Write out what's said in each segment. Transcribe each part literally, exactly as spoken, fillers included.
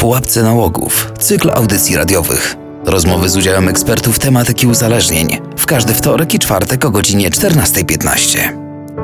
Pułapce nałogów. Cykl audycji radiowych. Rozmowy z udziałem ekspertów tematyki uzależnień. W każdy wtorek i czwartek o godzinie czternasta piętnaście.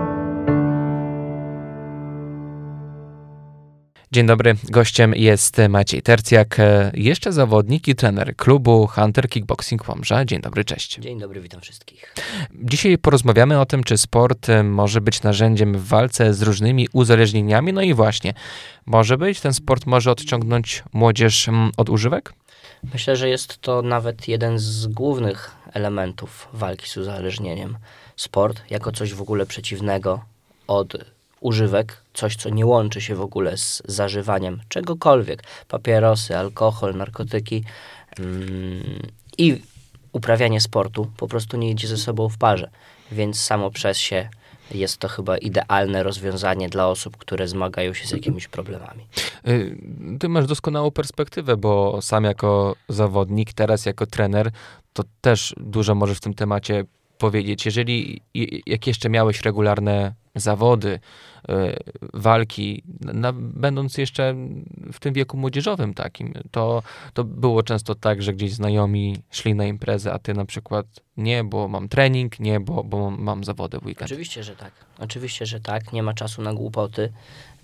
Dzień dobry, gościem jest Maciej Tercjak, jeszcze zawodnik i trener klubu Hunter Kickboxing Łomża. Dzień dobry, cześć. Dzień dobry, witam wszystkich. Dzisiaj porozmawiamy o tym, czy sport może być narzędziem w walce z różnymi uzależnieniami. No i właśnie, może być? Ten sport może odciągnąć młodzież od używek? Myślę, że jest to nawet jeden z głównych elementów walki z uzależnieniem. Sport jako coś w ogóle przeciwnego od używek, coś, co nie łączy się w ogóle z zażywaniem czegokolwiek, papierosy, alkohol, narkotyki yy, i uprawianie sportu po prostu nie idzie ze sobą w parze, więc samo przez się jest to chyba idealne rozwiązanie dla osób, które zmagają się z jakimiś problemami. Ty masz doskonałą perspektywę, bo sam jako zawodnik, teraz jako trener, to też dużo możesz w tym temacie powiedzieć. Jeżeli, jak jeszcze miałeś regularne zawody, walki, na, będąc jeszcze w tym wieku młodzieżowym takim, to, to było często tak, że gdzieś znajomi szli na imprezę, a ty na przykład nie, bo mam trening, nie, bo, bo mam zawody w weekend. Oczywiście, że tak. Oczywiście, że tak. Nie ma czasu na głupoty.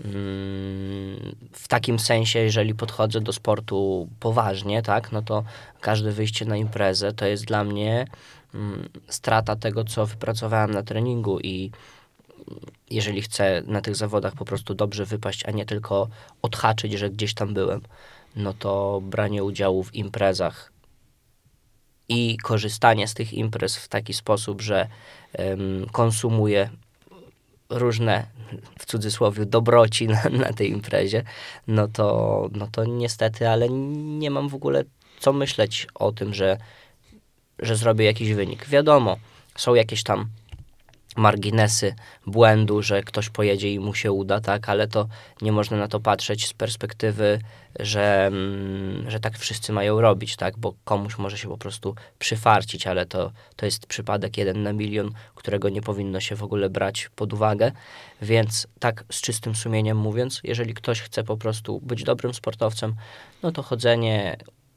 W takim sensie, jeżeli podchodzę do sportu poważnie, tak, no to każde wyjście na imprezę to jest dla mnie strata tego, co wypracowałem na treningu i jeżeli chcę na tych zawodach po prostu dobrze wypaść, a nie tylko odhaczyć, że gdzieś tam byłem, no to branie udziału w imprezach i korzystanie z tych imprez w taki sposób, że um, konsumuję różne, w cudzysłowie, dobroci na, na tej imprezie, no to, no to niestety, ale nie mam w ogóle co myśleć o tym, że, że zrobię jakiś wynik. Wiadomo, są jakieś tam marginesy błędu, że ktoś pojedzie i mu się uda, tak, ale to nie można na to patrzeć z perspektywy, że, że tak wszyscy mają robić, tak, bo komuś może się po prostu przyfarcić, ale to, to jest przypadek jeden na milion, którego nie powinno się w ogóle brać pod uwagę, więc tak z czystym sumieniem mówiąc, jeżeli ktoś chce po prostu być dobrym sportowcem, no to chodzenie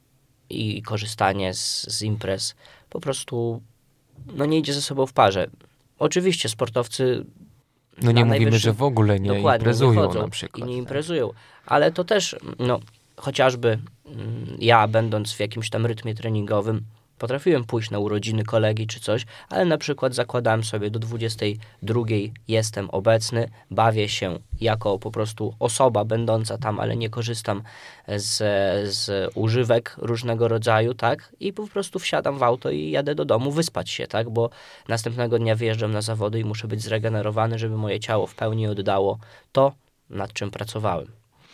i korzystanie z, z imprez po prostu no nie idzie ze sobą w parze. Oczywiście sportowcy... No nie mówimy, że w ogóle nie imprezują nie chodzą na przykład. I nie imprezują, ale to też, no chociażby ja, będąc w jakimś tam rytmie treningowym, potrafiłem pójść na urodziny kolegi czy coś, ale na przykład zakładałem sobie do dwudziestej drugiej jestem obecny, bawię się jako po prostu osoba będąca tam, ale nie korzystam z, z używek różnego rodzaju, tak? I po prostu wsiadam w auto i jadę do domu wyspać się, tak? Bo następnego dnia wyjeżdżam na zawody i muszę być zregenerowany, żeby moje ciało w pełni oddało to, nad czym pracowałem.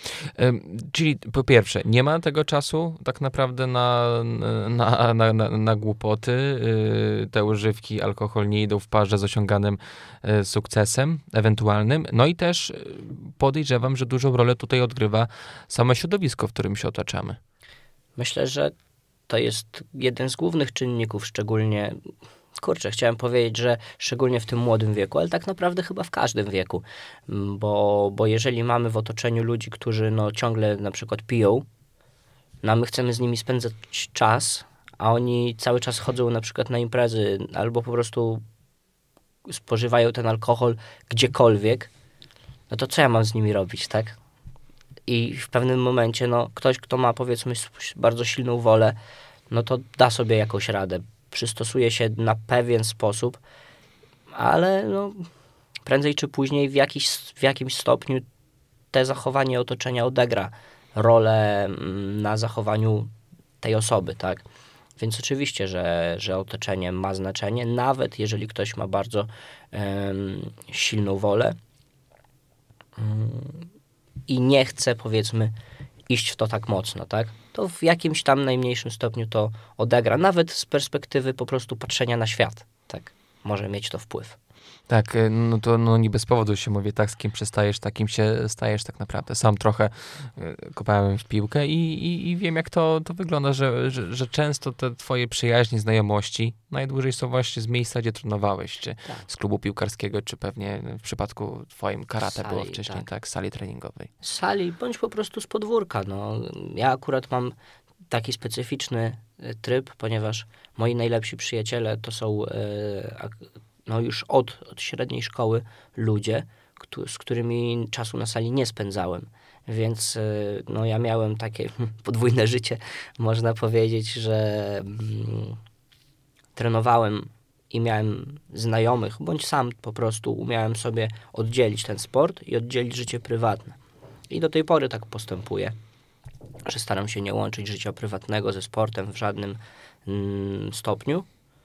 Czyli po pierwsze, nie ma tego czasu tak naprawdę na, na, na, na, na głupoty. Te używki, alkohol nie idą w parze z osiąganym sukcesem ewentualnym. No i też podejrzewam, że dużą rolę tutaj odgrywa samo środowisko, w którym się otaczamy. Myślę, że to jest jeden z głównych czynników, szczególnie... Kurczę, chciałem powiedzieć, że szczególnie w tym młodym wieku, ale tak naprawdę chyba w każdym wieku, bo, bo jeżeli mamy w otoczeniu ludzi, którzy no ciągle na przykład piją, no a my chcemy z nimi spędzać czas, a oni cały czas chodzą na przykład na imprezy albo po prostu spożywają ten alkohol gdziekolwiek, no to co ja mam z nimi robić, tak? I w pewnym momencie, no ktoś, kto ma powiedzmy bardzo silną wolę, no to da sobie jakąś radę. Przystosuje się na pewien sposób, ale no, prędzej czy później w, jakiś, w jakimś stopniu te zachowanie otoczenia odegra rolę na zachowaniu tej osoby, tak? Więc oczywiście, że, że otoczenie ma znaczenie, nawet jeżeli ktoś ma bardzo um, silną wolę um, i nie chce, powiedzmy, iść w to tak mocno, tak? To w jakimś tam najmniejszym stopniu to odegra. Nawet z perspektywy po prostu patrzenia na świat, tak? Może mieć to wpływ. Tak, no to no nie bez powodu się mówi, tak, z kim przestajesz, takim się stajesz tak naprawdę. Sam trochę kopałem w piłkę i, i, i wiem, jak to, to wygląda, że, że, że często te twoje przyjaźnie, znajomości najdłużej są właśnie z miejsca, gdzie trenowałeś, czy Tak. z klubu piłkarskiego, czy pewnie w przypadku twoim karate Sali, było wcześniej, tak. tak. z sali treningowej. Z sali, bądź po prostu z podwórka. No. Ja akurat mam taki specyficzny tryb, ponieważ moi najlepsi przyjaciele to są e, no już od, od średniej szkoły ludzie, któ- z którymi czasu na sali nie spędzałem. Więc e, no ja miałem takie podwójne życie, można powiedzieć, że mm, trenowałem i miałem znajomych, bądź sam po prostu umiałem sobie oddzielić ten sport i oddzielić życie prywatne. I do tej pory tak postępuję, że staram się nie łączyć życia prywatnego ze sportem w żadnym mm, stopniu,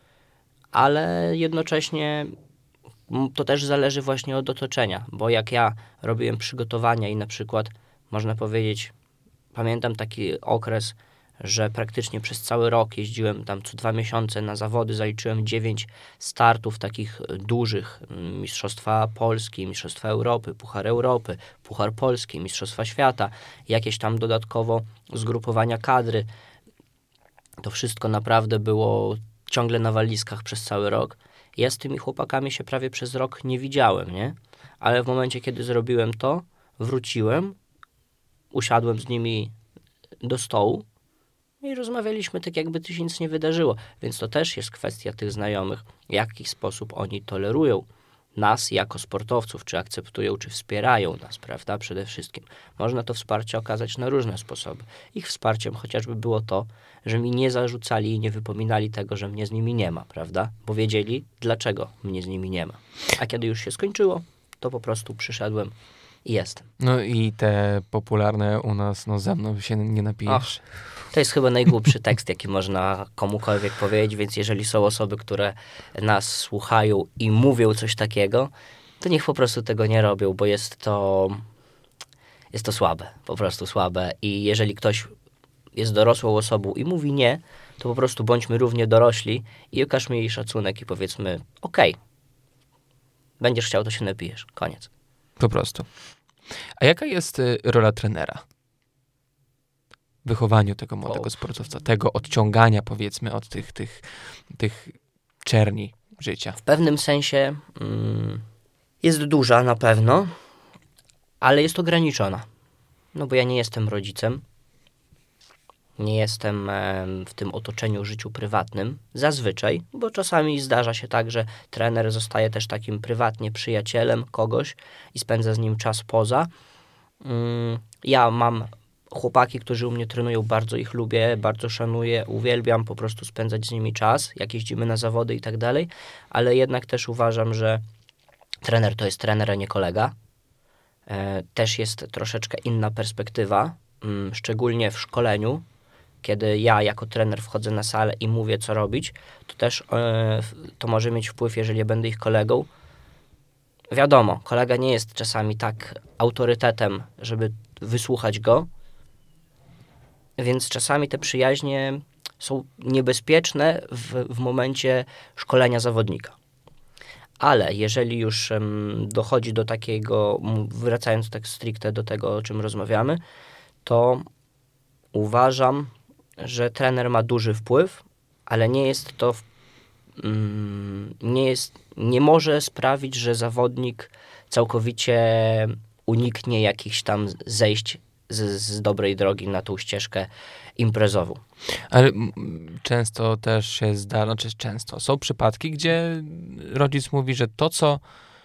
ale jednocześnie to też zależy właśnie od otoczenia, bo jak ja robiłem przygotowania i na przykład, można powiedzieć, pamiętam taki okres, że praktycznie przez cały rok jeździłem tam co dwa miesiące na zawody, zaliczyłem dziewięć startów takich dużych, Mistrzostwa Polski, Mistrzostwa Europy, Puchar Europy, Puchar Polski, Mistrzostwa Świata, jakieś tam dodatkowo zgrupowania kadry. To wszystko naprawdę było ciągle na walizkach przez cały rok. Ja z tymi chłopakami się prawie przez rok nie widziałem, nie? Ale w momencie, kiedy zrobiłem to, wróciłem, usiadłem z nimi do stołu i rozmawialiśmy tak, jakby się nic nie wydarzyło. Więc to też jest kwestia tych znajomych, w jaki sposób oni tolerują nas jako sportowców, czy akceptują, czy wspierają nas, prawda? Przede wszystkim. Można to wsparcie okazać na różne sposoby. Ich wsparciem chociażby było to, że mi nie zarzucali i nie wypominali tego, że mnie z nimi nie ma, prawda? Bo wiedzieli, dlaczego mnie z nimi nie ma. A kiedy już się skończyło, to po prostu przyszedłem i jestem. No i te popularne u nas, no ze mną się nie napijesz. Och, to jest chyba najgłupszy tekst, jaki można komukolwiek powiedzieć, więc jeżeli są osoby, które nas słuchają i mówią coś takiego, to niech po prostu tego nie robią, bo jest to, jest to słabe, po prostu słabe. I jeżeli ktoś jest dorosłą osobą i mówi nie, to po prostu bądźmy równie dorośli i okażmy jej szacunek i powiedzmy, okej, okay, będziesz chciał, to się napijesz, koniec. Po prostu. A jaka jest y, rola trenera w wychowaniu tego młodego O. sportowca, tego odciągania, powiedzmy, od tych, tych, tych czerni życia? W pewnym sensie mm, jest duża na pewno, ale jest ograniczona. No bo ja nie jestem rodzicem, nie jestem e, w tym otoczeniu życiu prywatnym, zazwyczaj, bo czasami zdarza się tak, że trener zostaje też takim prywatnie przyjacielem kogoś i spędza z nim czas poza. Mm, ja mam chłopaki, którzy u mnie trenują, bardzo ich lubię, bardzo szanuję, uwielbiam po prostu spędzać z nimi czas, jak jeździmy na zawody i tak dalej, ale jednak też uważam, że trener to jest trener, a nie kolega. E, też jest troszeczkę inna perspektywa, mm, szczególnie w szkoleniu, kiedy ja jako trener wchodzę na salę i mówię, co robić, to też e, to może mieć wpływ, jeżeli będę ich kolegą. Wiadomo, kolega nie jest czasami tak autorytetem, żeby wysłuchać go, więc czasami te przyjaźnie są niebezpieczne w, w momencie szkolenia zawodnika. Ale jeżeli już um, dochodzi do takiego, wracając tak stricte do tego, o czym rozmawiamy, to uważam, że trener ma duży wpływ, ale nie jest to, um, nie jest, nie może sprawić, że zawodnik całkowicie uniknie jakichś tam zejść z, z dobrej drogi na tą ścieżkę imprezową. Ale m, często też się zdarza, znaczy często, są przypadki, gdzie rodzic mówi, że to, co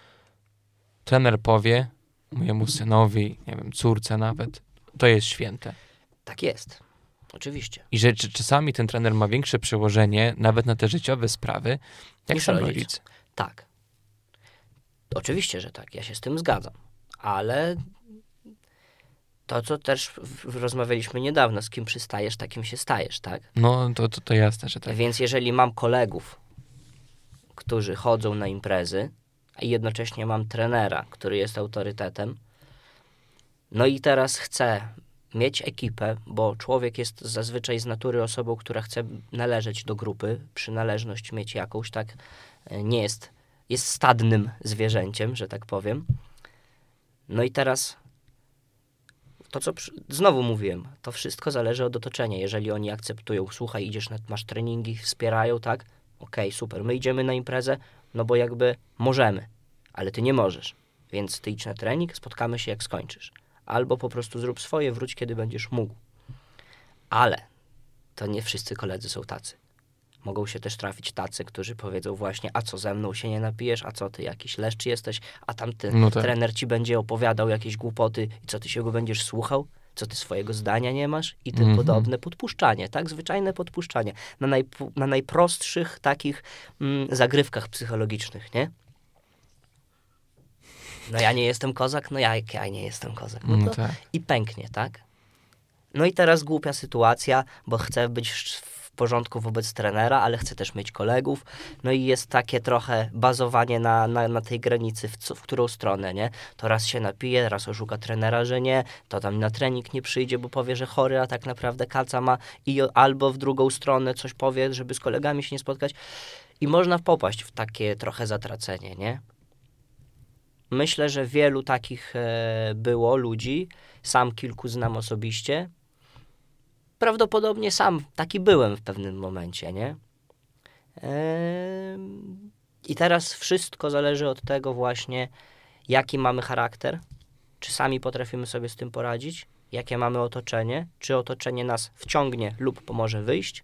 trener powie mojemu synowi, nie wiem, córce nawet, to jest święte. Tak jest, oczywiście. I że czy, czasami ten trener ma większe przełożenie nawet na te życiowe sprawy, jak Niż sam rodzic. rodzic. Tak. Oczywiście, że tak, ja się z tym zgadzam, ale to, co też w- rozmawialiśmy niedawno, z kim przystajesz, takim się stajesz, tak? No, to, to, to jasne, że tak. Więc jeżeli mam kolegów, którzy chodzą na imprezy, a jednocześnie mam trenera, który jest autorytetem, no i teraz chcę mieć ekipę, bo człowiek jest zazwyczaj z natury osobą, która chce należeć do grupy, przynależność mieć jakąś, tak? Nie jest jest stadnym zwierzęciem, że tak powiem. No i teraz to, co przy... znowu mówiłem, to wszystko zależy od otoczenia. Jeżeli oni akceptują, słuchaj, idziesz, na, masz treningi, wspierają, tak? Okej, okay, super, my idziemy na imprezę, no bo jakby możemy, ale ty nie możesz. Więc ty idź na trening, spotkamy się jak skończysz. Albo po prostu zrób swoje, wróć kiedy będziesz mógł. Ale to nie wszyscy koledzy są tacy. Mogą się też trafić tacy, którzy powiedzą właśnie, a co, ze mną się nie napijesz, a co, ty jakiś leszcz jesteś, a tamty No tak. trener ci będzie opowiadał jakieś głupoty i co, ty się go będziesz słuchał? Co, ty swojego zdania nie masz? I tym Mhm. podobne podpuszczanie, tak? Zwyczajne podpuszczanie. Na, najp- na najprostszych takich mm, zagrywkach psychologicznych, nie? No ja nie jestem kozak, no ja, ja nie jestem kozak. No to No tak. i pęknie, tak? No i teraz głupia sytuacja, bo chcę być w porządku wobec trenera, ale chcę też mieć kolegów. No i jest takie trochę bazowanie na, na, na tej granicy, w, co, w którą stronę, nie? To raz się napije, raz oszuka trenera, że nie, to tam na trening nie przyjdzie, bo powie, że chory, a tak naprawdę kaca ma i albo w drugą stronę coś powie, żeby z kolegami się nie spotkać. I można popaść w takie trochę zatracenie, nie? Myślę, że wielu takich e, było ludzi, sam kilku znam osobiście. Prawdopodobnie sam taki byłem w pewnym momencie, nie? E, I teraz wszystko zależy od tego właśnie, jaki mamy charakter, czy sami potrafimy sobie z tym poradzić, jakie mamy otoczenie, czy otoczenie nas wciągnie lub pomoże wyjść.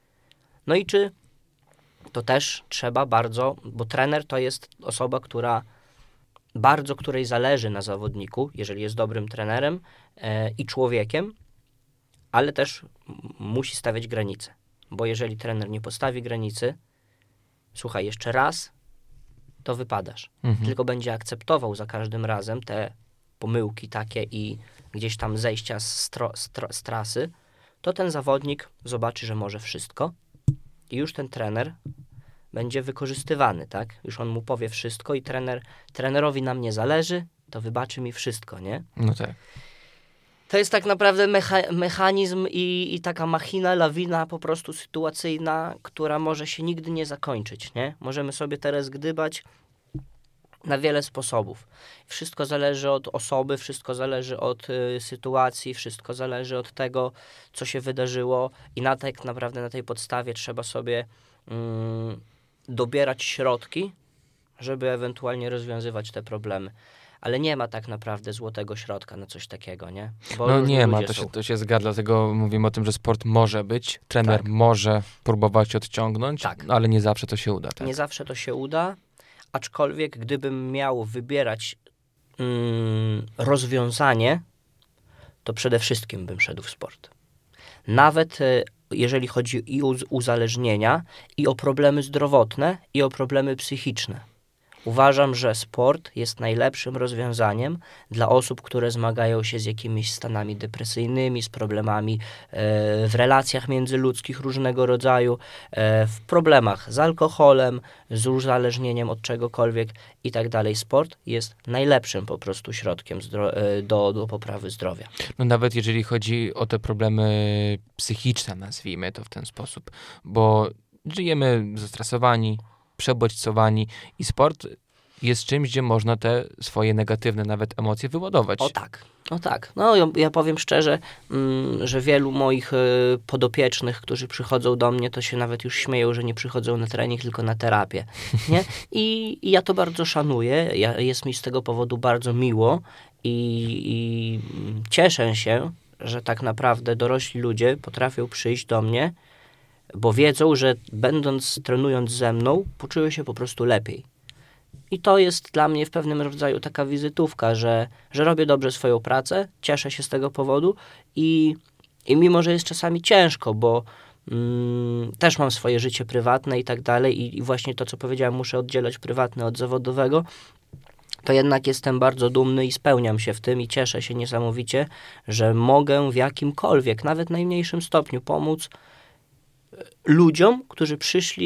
No i czy to też trzeba bardzo, bo trener to jest osoba, która bardzo której zależy na zawodniku, jeżeli jest dobrym trenerem e, i człowiekiem, ale też m- musi stawiać granice. Bo jeżeli trener nie postawi granicy, słuchaj, jeszcze raz, to wypadasz. Mhm. Tylko będzie akceptował za każdym razem te pomyłki takie i gdzieś tam zejścia z, stro, z, tro, z trasy, to ten zawodnik zobaczy, że może wszystko i już ten trener będzie wykorzystywany, tak? Już on mu powie wszystko i trener, trenerowi na mnie zależy, to wybaczy mi wszystko, nie? No tak. To jest tak naprawdę mecha- mechanizm i, i taka machina, lawina po prostu sytuacyjna, która może się nigdy nie zakończyć, nie? Możemy sobie teraz gdybać na wiele sposobów. Wszystko zależy od osoby, wszystko zależy od y, sytuacji, wszystko zależy od tego, co się wydarzyło i na tak naprawdę na tej podstawie trzeba sobie mm, dobierać środki, żeby ewentualnie rozwiązywać te problemy. Ale nie ma tak naprawdę złotego środka na coś takiego, nie? Bo No różni nie ma, ludzie to są. się, to się zgadza, dlatego mówimy o tym, że sport może być, trener Tak. może próbować odciągnąć, Tak. ale nie zawsze to się uda. Tak? Nie zawsze to się uda, aczkolwiek gdybym miał wybierać mm, rozwiązanie, to przede wszystkim bym szedł w sport. Nawet e, jeżeli chodzi i o uz- uzależnienia, i o problemy zdrowotne, i o problemy psychiczne. Uważam, że sport jest najlepszym rozwiązaniem dla osób, które zmagają się z jakimiś stanami depresyjnymi, z problemami e, w relacjach międzyludzkich różnego rodzaju, e, w problemach z alkoholem, z uzależnieniem od czegokolwiek i tak dalej. Sport jest najlepszym po prostu środkiem zdro- e, do, do poprawy zdrowia. No nawet jeżeli chodzi o te problemy psychiczne, nazwijmy to w ten sposób, bo żyjemy zestresowani, przebodźcowani i sport jest czymś, gdzie można te swoje negatywne nawet emocje wyładować. O tak, o tak. No ja, ja powiem szczerze, mm, że wielu moich y, podopiecznych, którzy przychodzą do mnie, to się nawet już śmieją, że nie przychodzą na trening, tylko na terapię. Nie? I, i ja to bardzo szanuję, ja, jest mi z tego powodu bardzo miło i, i mm, cieszę się, że tak naprawdę dorośli ludzie potrafią przyjść do mnie, bo wiedzą, że będąc, trenując ze mną, poczują się po prostu lepiej. I to jest dla mnie w pewnym rodzaju taka wizytówka, że, że robię dobrze swoją pracę, cieszę się z tego powodu i, i mimo, że jest czasami ciężko, bo mm, też mam swoje życie prywatne i tak dalej i, i właśnie to, co powiedziałem, muszę oddzielać prywatne od zawodowego, to jednak jestem bardzo dumny i spełniam się w tym i cieszę się niesamowicie, że mogę w jakimkolwiek, nawet najmniejszym stopniu pomóc ludziom, którzy przyszli,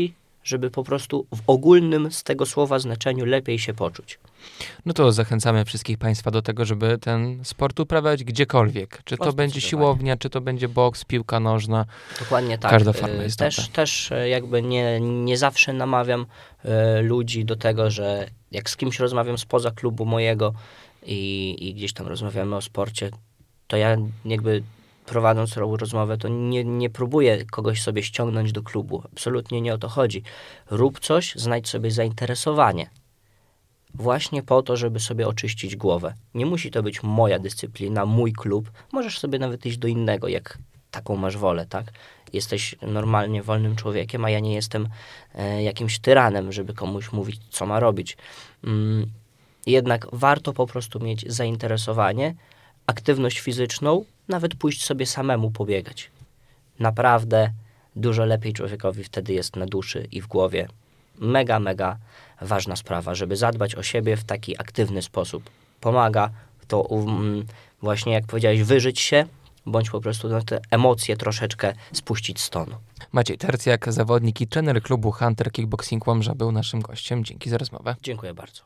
żeby po prostu w ogólnym z tego słowa znaczeniu lepiej się poczuć. No to zachęcamy wszystkich Państwa do tego, żeby ten sport uprawiać gdziekolwiek. Czy to O, będzie zdecydowanie. siłownia, czy to będzie boks, piłka nożna. Dokładnie tak. Każda forma Y, jest też, dobra. też y, jakby nie, nie zawsze namawiam y, ludzi do tego, że jak z kimś rozmawiam spoza klubu mojego i, i gdzieś tam rozmawiamy o sporcie, to ja jakby prowadząc tą rozmowę, to nie, nie próbuję kogoś sobie ściągnąć do klubu. Absolutnie nie o to chodzi. Rób coś, znajdź sobie zainteresowanie. Właśnie po to, żeby sobie oczyścić głowę. Nie musi to być moja dyscyplina, mój klub. Możesz sobie nawet iść do innego, jak taką masz wolę, tak? Jesteś normalnie wolnym człowiekiem, a ja nie jestem e, jakimś tyranem, żeby komuś mówić, co ma robić. Mm, jednak warto po prostu mieć zainteresowanie, aktywność fizyczną, nawet pójść sobie samemu pobiegać. Naprawdę dużo lepiej człowiekowi wtedy jest na duszy i w głowie. Mega, mega ważna sprawa, żeby zadbać o siebie w taki aktywny sposób. Pomaga to um, właśnie, jak powiedziałeś, wyżyć się, bądź po prostu no, te emocje troszeczkę spuścić z tonu. Maciej Tercjak, zawodnik i trener klubu Hunter Kickboxing Łomża, był naszym gościem. Dzięki za rozmowę. Dziękuję bardzo.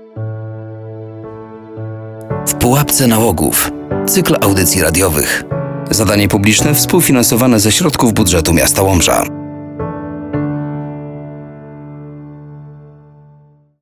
W pułapce nałogów. Cykl audycji radiowych. Zadanie publiczne współfinansowane ze środków budżetu miasta Łomża.